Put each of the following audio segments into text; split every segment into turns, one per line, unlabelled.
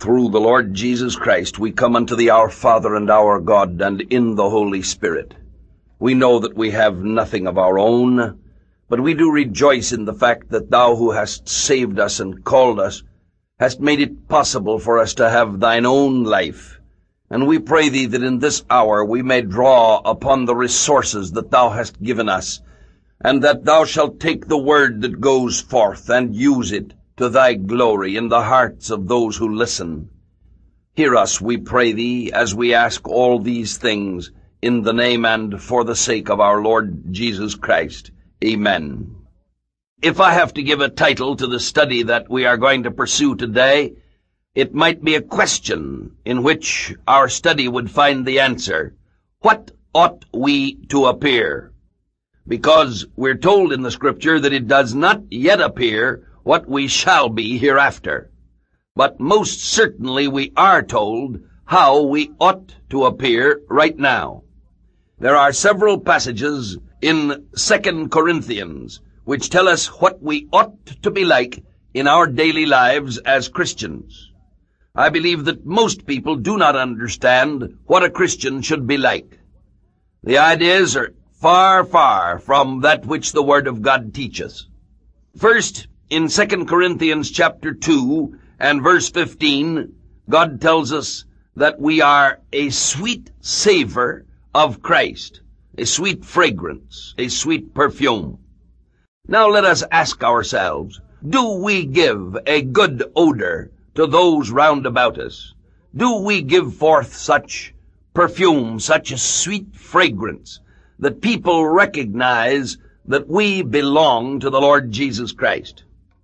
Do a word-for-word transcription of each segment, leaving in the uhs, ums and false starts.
Through the Lord Jesus Christ, we come unto thee, our Father and our God, and in the Holy Spirit. We know that we have nothing of our own, but we do rejoice in the fact that thou who hast saved us and called us, hast made it possible for us to have thine own life. And we pray thee that in this hour we may draw upon the resources that thou hast given us, and that thou shalt take the word that goes forth and use it to thy glory in the hearts of those who listen. Hear us, we pray thee, as we ask all these things in the name and for the sake of our Lord Jesus Christ. Amen. If I have to give a title to the study that we are going to pursue today, it might be a question in which our study would find the answer. What ought we to appear? Because we're told in the Scripture that it does not yet appear what we shall be hereafter. But most certainly we are told how we ought to appear right now. There are several passages in Second Corinthians which tell us what we ought to be like in our daily lives as Christians. I believe that most people do not understand what a Christian should be like. The ideas are far, far from that which the Word of God teaches. First, in Second Corinthians chapter two and verse fifteen, God tells us that we are a sweet savor of Christ, a sweet fragrance, a sweet perfume. Now let us ask ourselves, do we give a good odor to those round about us? Do we give forth such perfume, such a sweet fragrance, that people recognize that we belong to the Lord Jesus Christ?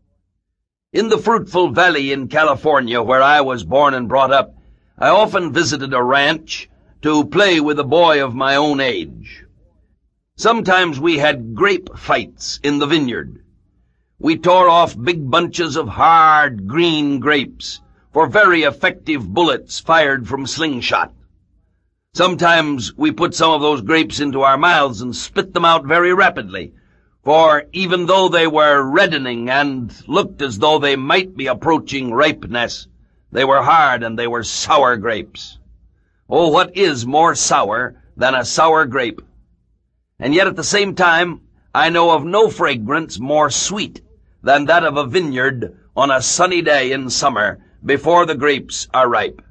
In the fruitful valley in California, where I was born and brought up, I often visited a ranch to play with a boy of my own age. Sometimes we had grape fights in the vineyard. We tore off big bunches of hard green grapes for very effective bullets fired from slingshot. Sometimes we put some of those grapes into our mouths and spit them out very rapidly, for even though they were reddening and looked as though they might be approaching ripeness, they were hard and they were sour grapes. Oh, what is more sour than a sour grape? And yet at the same time, I know of no fragrance more sweet than that of a vineyard on a sunny day in summer before the grapes are ripe.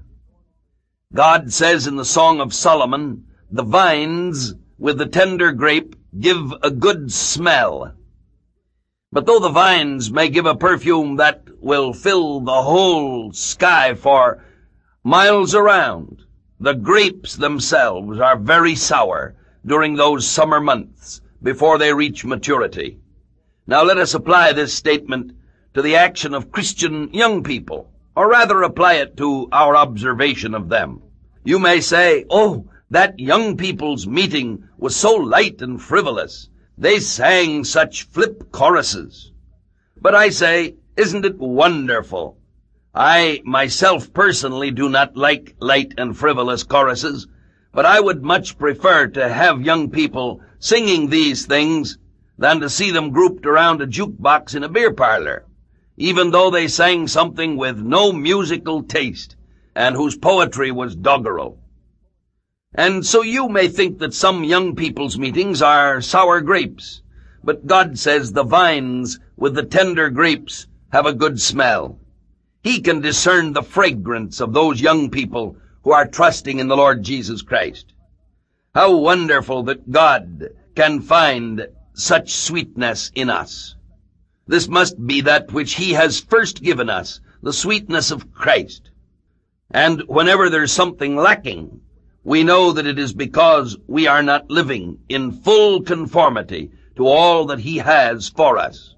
God says in the Song of Solomon, the vines with the tender grape give a good smell. But though the vines may give a perfume that will fill the whole sky for miles around, the grapes themselves are very sour during those summer months before they reach maturity. Now let us apply this statement to the action of Christian young people, or rather apply it to our observation of them. You may say, oh, that young people's meeting was so light and frivolous. They sang such flip choruses. But I say, isn't it wonderful? I myself personally do not like light and frivolous choruses, but I would much prefer to have young people singing these things than to see them grouped around a jukebox in a beer parlor, even though they sang something with no musical taste and whose poetry was doggerel. And so you may think that some young people's meetings are sour grapes, but God says the vines with the tender grapes have a good smell. He can discern the fragrance of those young people who are trusting in the Lord Jesus Christ. How wonderful that God can find such sweetness in us. This must be that which He has first given us, the sweetness of Christ. And whenever there's something lacking, we know that it is because we are not living in full conformity to all that He has for us.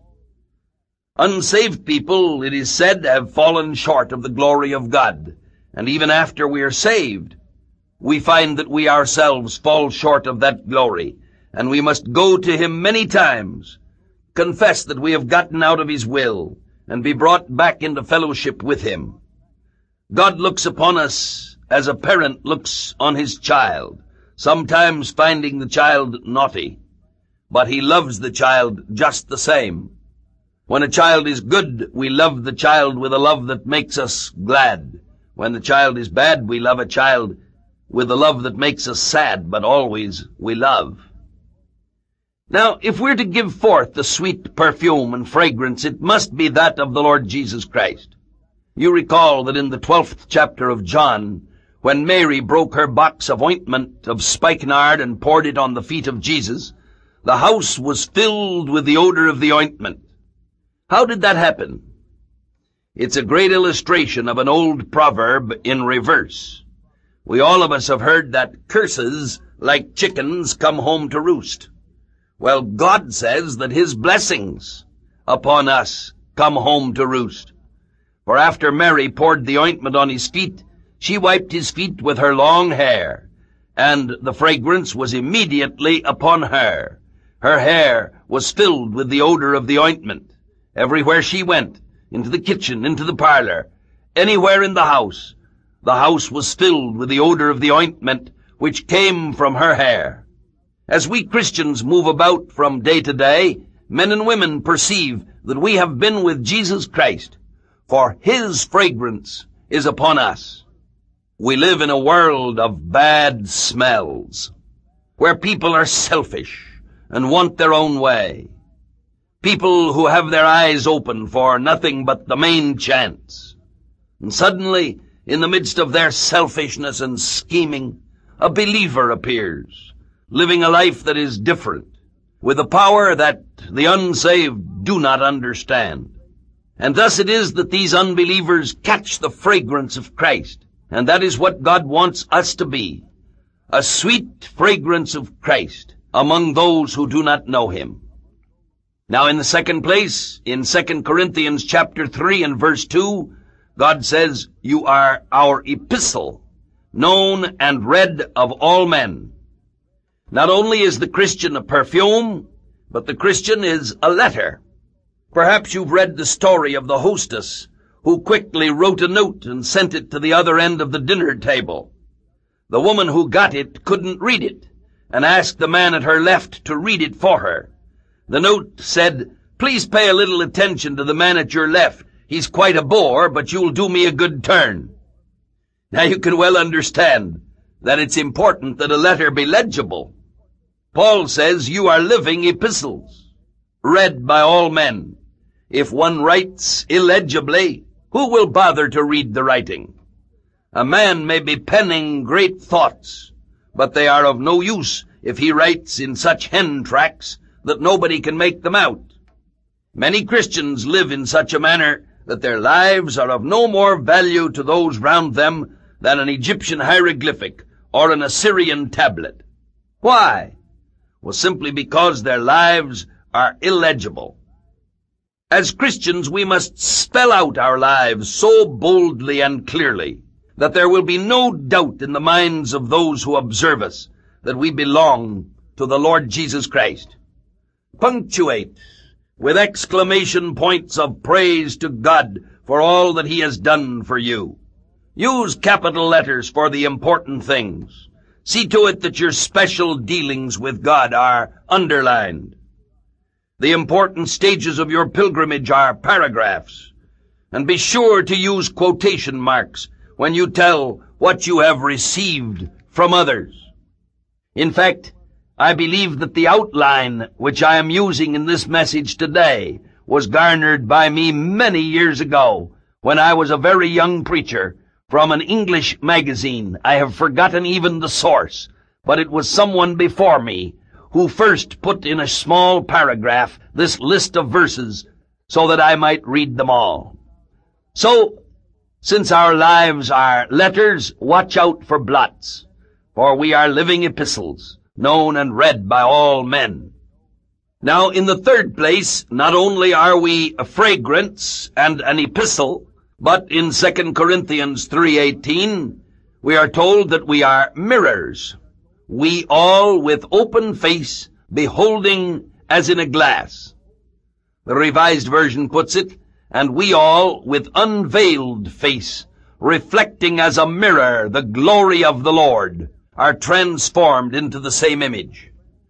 Unsaved people, it is said, have fallen short of the glory of God, and even after we are saved, we find that we ourselves fall short of that glory, and we must go to Him many times, confess that we have gotten out of His will, and be brought back into fellowship with Him. God looks upon us as a parent looks on his child, sometimes finding the child naughty, but He loves the child just the same. When a child is good, we love the child with a love that makes us glad. When the child is bad, we love a child with a love that makes us sad, but always we love. Now, if we're to give forth the sweet perfume and fragrance, it must be that of the Lord Jesus Christ. You recall that in the twelfth chapter of John, when Mary broke her box of ointment of spikenard and poured it on the feet of Jesus, the house was filled with the odor of the ointment. How did that happen? It's a great illustration of an old proverb in reverse. We all of us have heard that curses, like chickens, come home to roost. Well, God says that his blessings upon us come home to roost. For after Mary poured the ointment on his feet, she wiped his feet with her long hair, and the fragrance was immediately upon her. Her hair was filled with the odor of the ointment. Everywhere she went, into the kitchen, into the parlor, anywhere in the house, the house was filled with the odor of the ointment which came from her hair. As we Christians move about from day to day, men and women perceive that we have been with Jesus Christ, for his fragrance is upon us. We live in a world of bad smells, where people are selfish and want their own way. People who have their eyes open for nothing but the main chance. And suddenly, in the midst of their selfishness and scheming, a believer appears, living a life that is different, with a power that the unsaved do not understand. And thus it is that these unbelievers catch the fragrance of Christ, and that is what God wants us to be, a sweet fragrance of Christ among those who do not know him. Now, in the second place, in Second Corinthians chapter three and verse two, God says, "You are our epistle, known and read of all men." Not only is the Christian a perfume, but the Christian is a letter. Perhaps you've read the story of the hostess who quickly wrote a note and sent it to the other end of the dinner table. The woman who got it couldn't read it, and asked the man at her left to read it for her. The note said, "Please pay a little attention to the man at your left. He's quite a bore, but you'll do me a good turn." Now you can well understand that it's important that a letter be legible. Paul says you are living epistles, read by all men. If one writes illegibly, who will bother to read the writing? A man may be penning great thoughts, but they are of no use if he writes in such hen tracks that nobody can make them out. Many Christians live in such a manner that their lives are of no more value to those round them than an Egyptian hieroglyphic or an Assyrian tablet. Why? Well, simply because their lives are illegible. As Christians, we must spell out our lives so boldly and clearly that there will be no doubt in the minds of those who observe us that we belong to the Lord Jesus Christ. Punctuate with exclamation points of praise to God for all that he has done for you. Use capital letters for the important things. See to it that your special dealings with God are underlined. The important stages of your pilgrimage are paragraphs. And be sure to use quotation marks when you tell what you have received from others. In fact, I believe that the outline which I am using in this message today was garnered by me many years ago when I was a very young preacher from an English magazine. I have forgotten even the source, but it was someone before me who first put in a small paragraph this list of verses so that I might read them all. So, since our lives are letters, watch out for blots, for we are living epistles, known and read by all men. Now, in the third place, not only are we a fragrance and an epistle, but in Second Corinthians three eighteen, we are told that we are mirrors. We all with open face, beholding as in a glass. The Revised Version puts it, and we all with unveiled face, reflecting as a mirror the glory of the Lord, are transformed into the same image.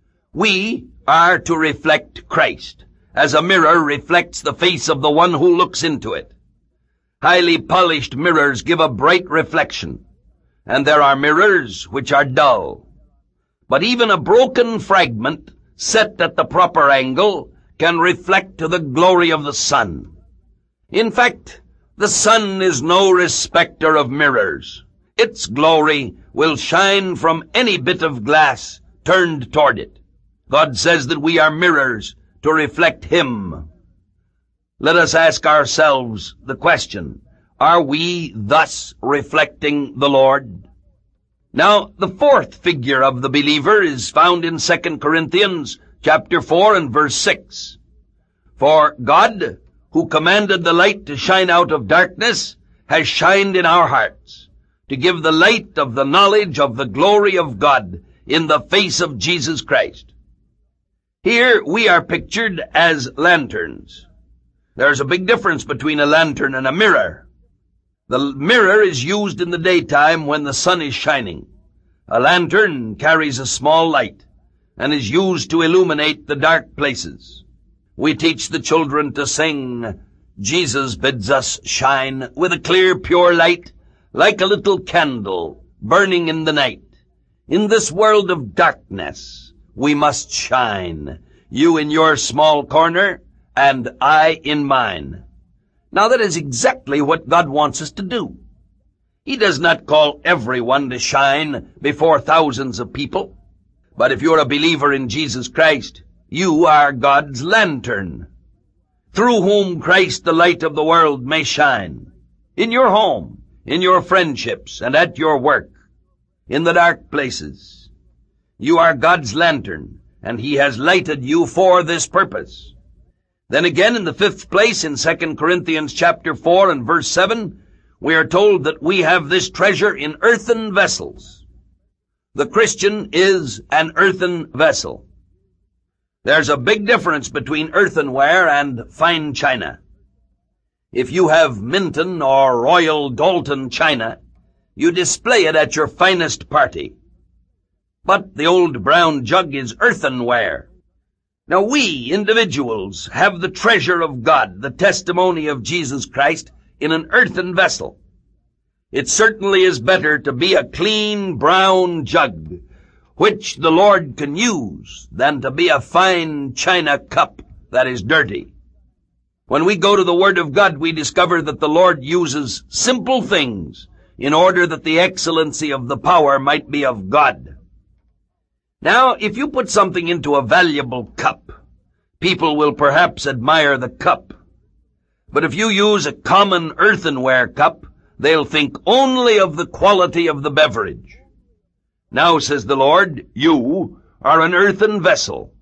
We are to reflect Christ, as a mirror reflects the face of the one who looks into it. Highly polished mirrors give a bright reflection, and there are mirrors which are dull. But even a broken fragment, set at the proper angle, can reflect to the glory of the sun. In fact, the sun is no respecter of mirrors. Its glory will shine from any bit of glass turned toward it. God says that we are mirrors to reflect Him. Let us ask ourselves the question, are we thus reflecting the Lord? Now, the fourth figure of the believer is found in Second Corinthians chapter four and verse six. For God, who commanded the light to shine out of darkness, has shined in our hearts, to give the light of the knowledge of the glory of God in the face of Jesus Christ. Here we are pictured as lanterns. There's a big difference between a lantern and a mirror. The mirror is used in the daytime when the sun is shining. A lantern carries a small light and is used to illuminate the dark places. We teach the children to sing, Jesus bids us shine with a clear, pure light, like a little candle burning in the night. In this world of darkness, we must shine, you in your small corner, and I in mine. Now that is exactly what God wants us to do. He does not call everyone to shine before thousands of people. But if you're a believer in Jesus Christ, you are God's lantern, through whom Christ, the light of the world, may shine. In your home, in your friendships, and at your work, in the dark places. You are God's lantern, and He has lighted you for this purpose. Then again, in the fifth place, in Second Corinthians chapter four and verse seven, we are told that we have this treasure in earthen vessels. The Christian is an earthen vessel. There's a big difference between earthenware and fine china. If you have Minton or Royal Doulton china, you display it at your finest party. But the old brown jug is earthenware. Now we, individuals, have the treasure of God, the testimony of Jesus Christ, in an earthen vessel. It certainly is better to be a clean brown jug, which the Lord can use, than to be a fine china cup that is dirty. When we go to the Word of God, we discover that the Lord uses simple things in order that the excellency of the power might be of God. Now, if you put something into a valuable cup, people will perhaps admire the cup. But if you use a common earthenware cup, they'll think only of the quality of the beverage. Now, says the Lord, you are an earthen vessel.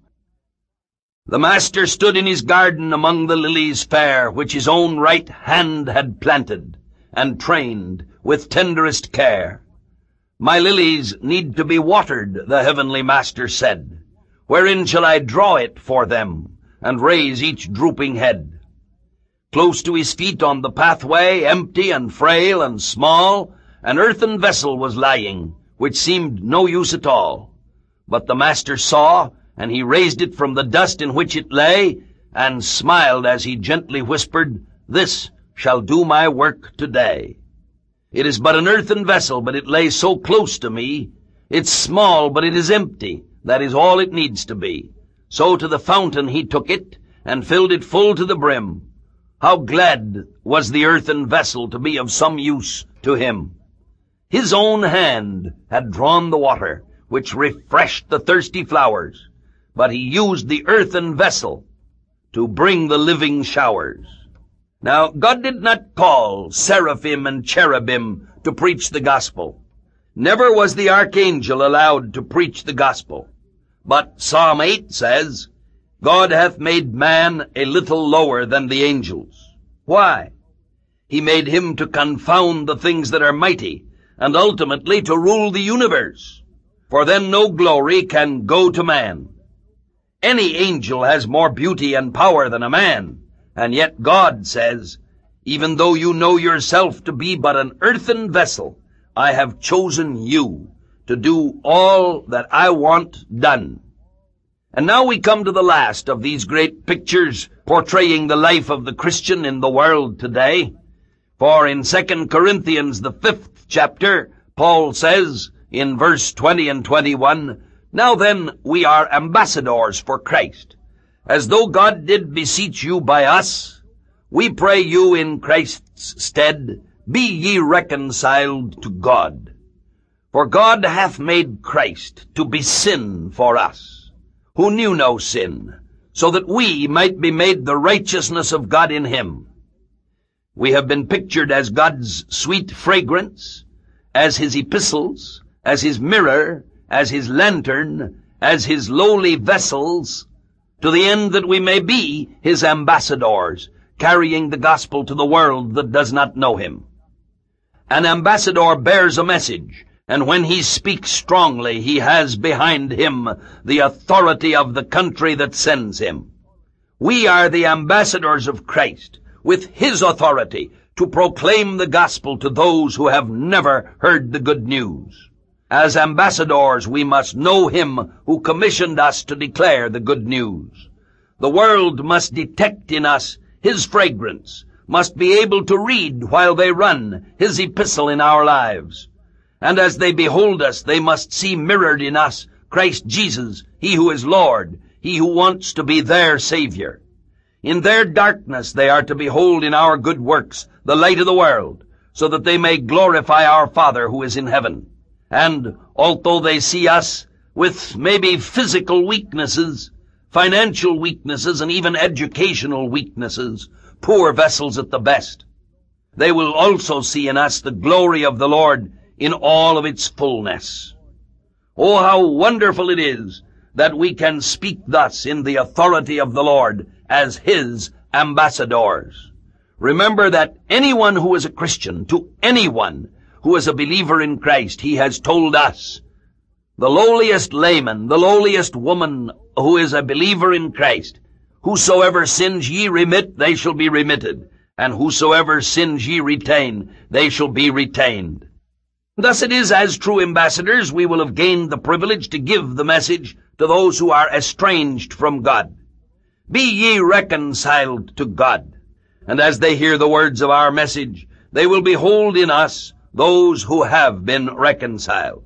The Master stood in his garden among the lilies fair, which his own right hand had planted and trained with tenderest care. My lilies need to be watered, the heavenly Master said. Wherein shall I draw it for them, and raise each drooping head? Close to his feet on the pathway, empty and frail and small, an earthen vessel was lying, which seemed no use at all. But the Master saw, and he raised it from the dust in which it lay, and smiled as he gently whispered, This shall do my work today. It is but an earthen vessel, but it lay so close to me. It's small, but it is empty. That is all it needs to be. So to the fountain he took it, and filled it full to the brim. How glad was the earthen vessel to be of some use to him. His own hand had drawn the water, which refreshed the thirsty flowers, but he used the earthen vessel to bring the living showers. Now, God did not call seraphim and cherubim to preach the gospel. Never was the archangel allowed to preach the gospel. But Psalm eight says, God hath made man a little lower than the angels. Why? He made him to confound the things that are mighty, and ultimately to rule the universe. For then no glory can go to man. Any angel has more beauty and power than a man. And yet God says, even though you know yourself to be but an earthen vessel, I have chosen you to do all that I want done. And now we come to the last of these great pictures portraying the life of the Christian in the world today. For in Second Corinthians, the fifth chapter, Paul says in verse twenty and twenty-one, Now then we are ambassadors for Christ, as though God did beseech you by us. We pray you in Christ's stead, be ye reconciled to God. For God hath made Christ to be sin for us, who knew no sin, so that we might be made the righteousness of God in him. We have been pictured as God's sweet fragrance, as his epistles, as his mirror, as his lantern, as his lowly vessels, to the end that we may be his ambassadors, carrying the gospel to the world that does not know him. An ambassador bears a message, and when he speaks strongly, he has behind him the authority of the country that sends him. We are the ambassadors of Christ, with his authority, to proclaim the gospel to those who have never heard the good news. As ambassadors, we must know him who commissioned us to declare the good news. The world must detect in us his fragrance, must be able to read while they run his epistle in our lives. And as they behold us, they must see mirrored in us Christ Jesus, he who is Lord, he who wants to be their Savior. In their darkness they are to behold in our good works the light of the world, so that they may glorify our Father who is in heaven. And although they see us with maybe physical weaknesses, financial weaknesses, and even educational weaknesses, poor vessels at the best, they will also see in us the glory of the Lord in all of its fullness. Oh, how wonderful it is that we can speak thus in the authority of the Lord as his ambassadors. Remember that anyone who is a Christian, to anyone who is a believer in Christ, he has told us, the lowliest layman, the lowliest woman who is a believer in Christ, whosoever sins ye remit, they shall be remitted, and whosoever sins ye retain, they shall be retained. Thus it is, as true ambassadors, we will have gained the privilege to give the message to those who are estranged from God. Be ye reconciled to God. And as they hear the words of our message, they will behold in us those who have been reconciled.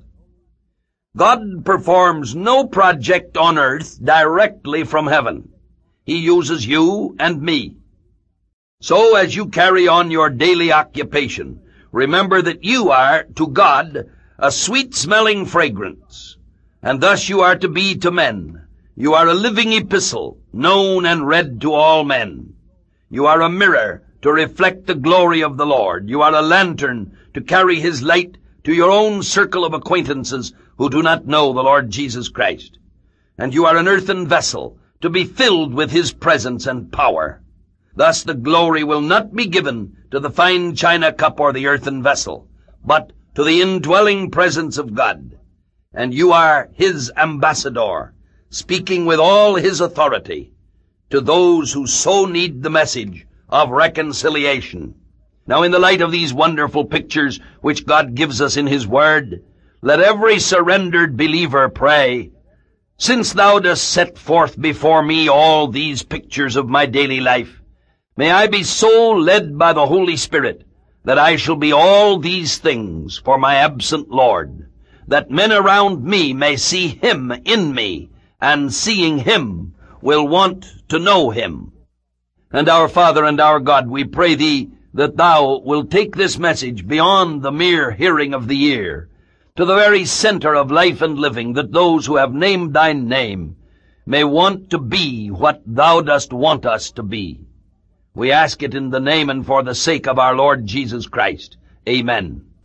God performs no project on earth directly from heaven. He uses you and me. So as you carry on your daily occupation, remember that you are, to God, a sweet-smelling fragrance, and thus you are to be to men. You are a living epistle, known and read to all men. You are a mirror to reflect the glory of the Lord. You are a lantern to carry his light to your own circle of acquaintances who do not know the Lord Jesus Christ. And you are an earthen vessel to be filled with his presence and power. Thus the glory will not be given to the fine china cup or the earthen vessel, but to the indwelling presence of God. And you are his ambassador, speaking with all his authority to those who so need the message of reconciliation. Now, in the light of these wonderful pictures which God gives us in his word, let every surrendered believer pray, Since thou dost set forth before me all these pictures of my daily life, may I be so led by the Holy Spirit that I shall be all these things for my absent Lord, that men around me may see him in me, and seeing him will want to know him. And our Father and our God, we pray thee that thou wilt take this message beyond the mere hearing of the ear, to the very center of life and living, that those who have named thy name may want to be what thou dost want us to be. We ask it in the name and for the sake of our Lord Jesus Christ. Amen.